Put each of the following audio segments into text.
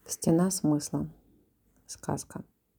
Стена смысла. Сказка.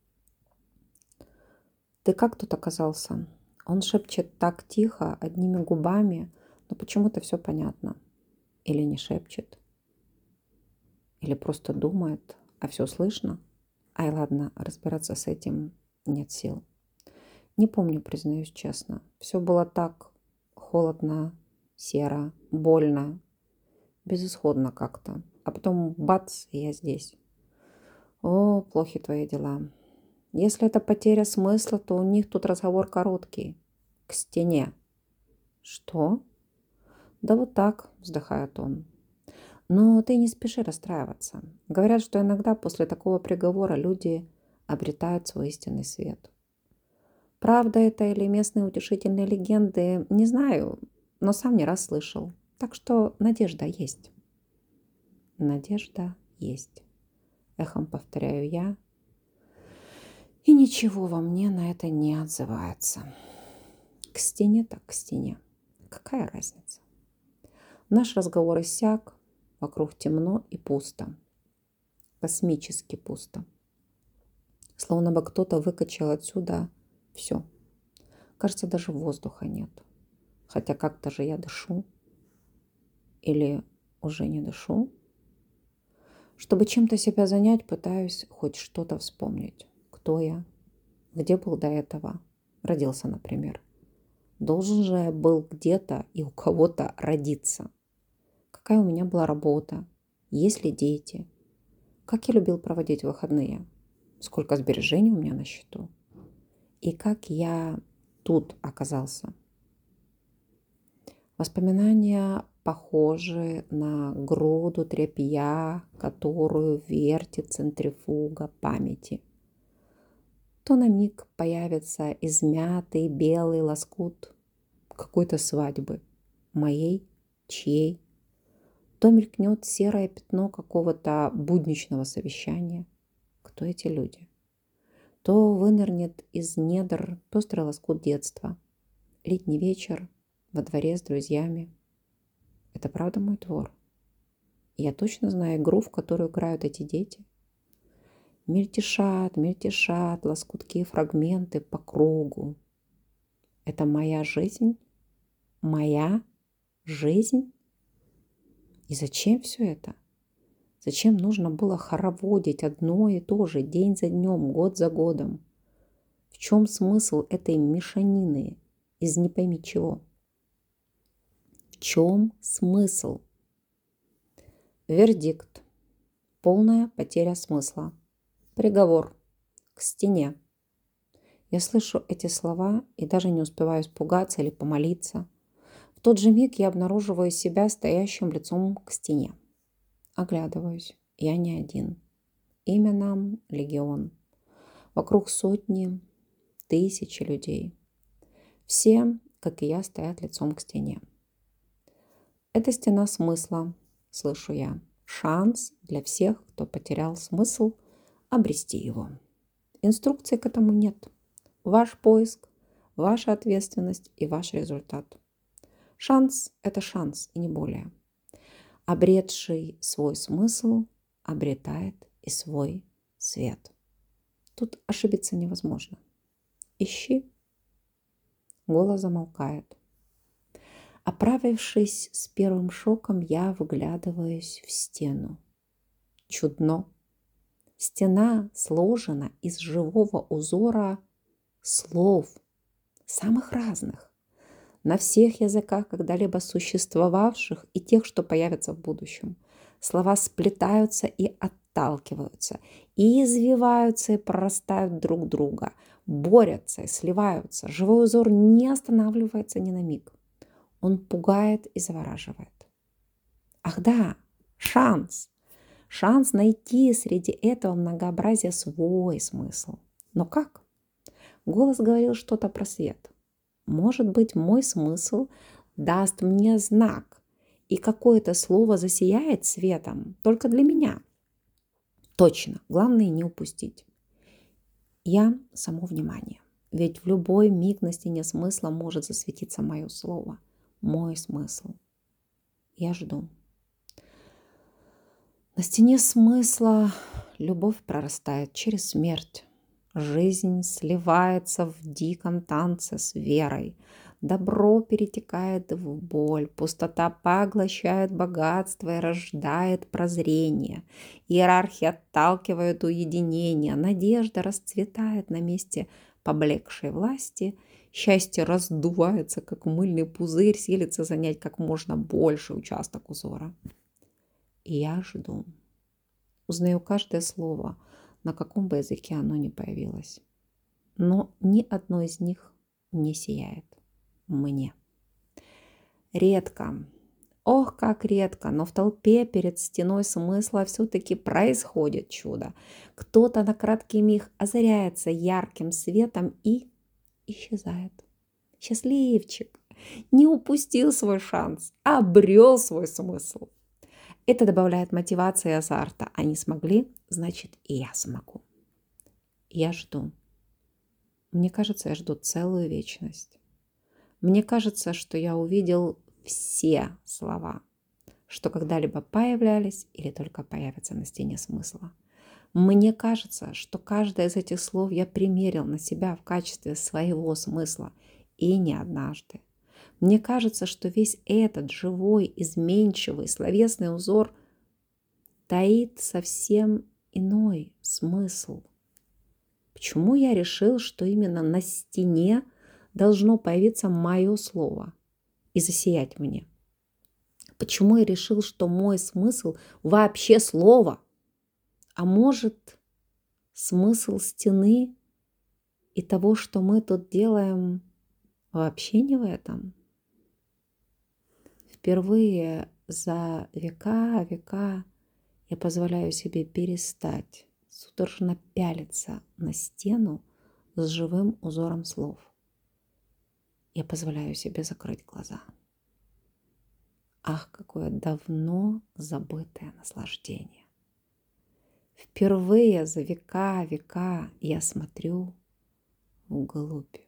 Ты как тут оказался? Он шепчет так тихо, одними губами, но почему-то все понятно. Или не шепчет, или просто думает, а все слышно. Ай, ладно, разбираться с этим нет сил. Не помню, признаюсь честно. Все было так холодно, серо, больно, безысходно как-то. А потом бац, и я здесь. О, плохи твои дела. Если это потеря смысла, то у них тут разговор короткий. К стене. Что? Да вот так, вздыхает он. Но ты не спеши расстраиваться. Говорят, что иногда после такого приговора люди обретают свой истинный свет. Правда это или местные утешительные легенды, не знаю, но сам не раз слышал. Так что надежда есть. Надежда есть. Эхом повторяю я. И ничего во мне на это не отзывается. К стене так к стене. Какая разница? Наш разговор иссяк. Вокруг темно и пусто. Космически пусто. Словно бы кто-то выкачал отсюда все. Кажется, даже воздуха нет. Хотя как-то же я дышу. Или уже не дышу. Чтобы чем-то себя занять, пытаюсь хоть что-то вспомнить. Кто я? Где был до этого? Родился, например. Должен же я был где-то и у кого-то родиться. Какая у меня была работа? Есть ли дети? Как я любил проводить выходные? Сколько сбережений у меня на счету? И как я тут оказался? Воспоминания похожи на груду тряпья, которую вертит центрифуга памяти. То на миг появится измятый белый лоскут какой-то свадьбы, моей, чьей. То мелькнет серое пятно какого-то будничного совещания. Кто эти люди? То вынырнет из недр пестрый лоскут детства. Летний вечер во дворе с друзьями. Это правда мой двор? Я точно знаю игру, в которую играют эти дети. Мельтешат, мельтешат лоскутки и фрагменты по кругу. Это моя жизнь? Моя жизнь? И зачем все это? Зачем нужно было хороводить одно и то же день за днем, год за годом? В чем смысл этой мешанины из не пойми чего? В чем смысл? Вердикт. Полная потеря смысла. Приговор. К стене. Я слышу эти слова и даже не успеваю испугаться или помолиться. В тот же миг я обнаруживаю себя стоящим лицом к стене. Оглядываюсь. Я не один. Имя нам легион. Вокруг сотни, тысячи людей. Все, как и я, стоят лицом к стене. Это стена смысла, слышу я. Шанс для всех, кто потерял смысл, обрести его. Инструкции к этому нет. Ваш поиск, ваша ответственность и ваш результат. Шанс – это шанс, и не более. Обретший свой смысл обретает и свой свет. Тут ошибиться невозможно. Ищи. Голос замолкает. Оправившись с первым шоком, я выглядываюсь в стену. Чудно. Стена сложена из живого узора слов, самых разных, на всех языках, когда-либо существовавших и тех, что появятся в будущем. Слова сплетаются и отталкиваются, и извиваются и прорастают друг друга, борются и сливаются. Живой узор не останавливается ни на миг. Он пугает и завораживает. Ах да, шанс! Шанс найти среди этого многообразия свой смысл. Но как? Голос говорил что-то про свет. Может быть, мой смысл даст мне знак, и какое-то слово засияет светом только для меня. Точно, главное не упустить. Я само внимание. Ведь в любой миг на стене смысла может засветиться мое слово, мой смысл. Я жду. На стене смысла любовь прорастает через смерть. Жизнь сливается в диком танце с верой. Добро перетекает в боль, пустота поглощает богатство и рождает прозрение. Иерархи отталкивают уединение, надежда расцветает на месте поблекшей власти, счастье раздувается, как мыльный пузырь, силится занять как можно больше участок узора. И я жду. Узнаю каждое слово, на каком бы языке оно ни появилось. Но ни одно из них не сияет мне. Редко, ох, как редко, но в толпе перед стеной смысла все-таки происходит чудо. Кто-то на краткий миг озаряется ярким светом и исчезает. Счастливчик! Не упустил свой шанс, а обрел свой смысл. Это добавляет мотивации и азарта. Они смогли, значит, и я смогу. Я жду. Мне кажется, я жду целую вечность. Мне кажется, что я увидел все слова, что когда-либо появлялись или только появятся на стене смысла. Мне кажется, что каждое из этих слов я примерил на себя в качестве своего смысла, и не однажды. Мне кажется, что весь этот живой, изменчивый, словесный узор таит совсем иной смысл. Почему я решил, что именно на стене должно появиться мое слово и засиять мне? Почему я решил, что мой смысл вообще слово? А может, смысл стены и того, что мы тут делаем, вообще не в этом? Впервые за века я позволяю себе перестать судорожно пялиться на стену с живым узором слов. Я позволяю себе закрыть глаза. Ах, какое давно забытое наслаждение! Впервые за века я смотрю вглубь.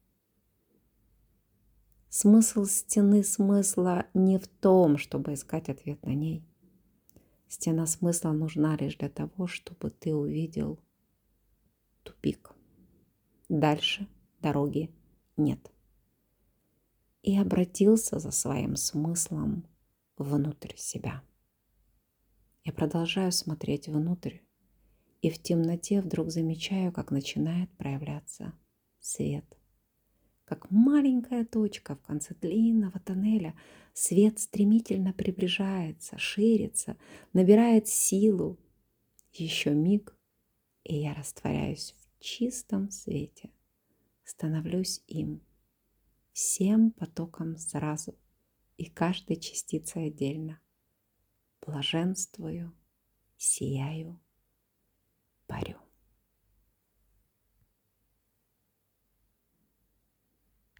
Смысл стены смысла не в том, чтобы искать ответ на ней. Стена смысла нужна лишь для того, чтобы ты увидел тупик. Дальше дороги нет. И обратился за своим смыслом внутрь себя. Я продолжаю смотреть внутрь, и в темноте вдруг замечаю, как начинает проявляться свет. Как маленькая точка в конце длинного тоннеля, свет стремительно приближается, ширится, набирает силу. Еще миг, и я растворяюсь в чистом свете, становлюсь им, всем потоком сразу и каждой частицей отдельно. Блаженствую, сияю